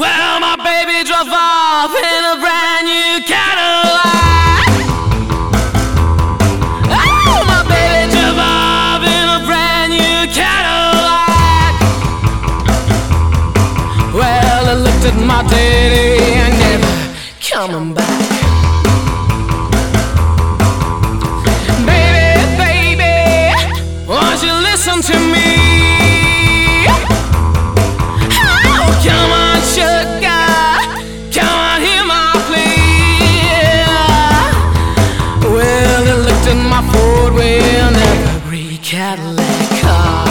Well, my baby drove off in a brand new Cadillac. Oh, my baby drove off in a brand new Cadillac. Well, I looked at my daddy and never coming back. Won't you listen to me? Oh, come on, sugar, come on, hear my plea. Well, I looked in my Ford wheel and every Cadillac car.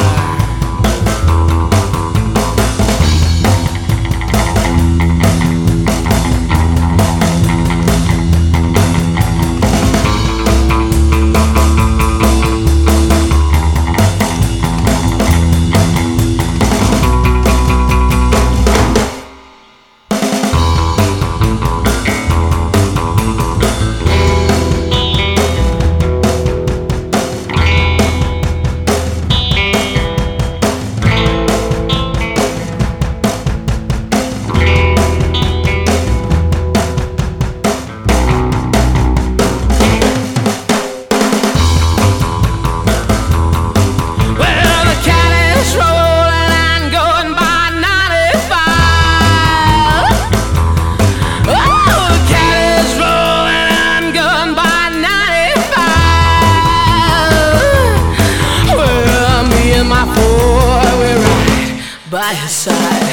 By his side,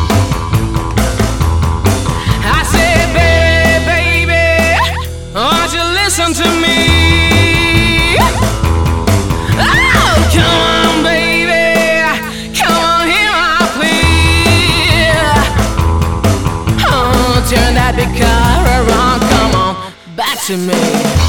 I said, baby, won't you listen to me? Oh, come on, baby, come on, hear my plea. Oh, turn that big car around, come on, back to me.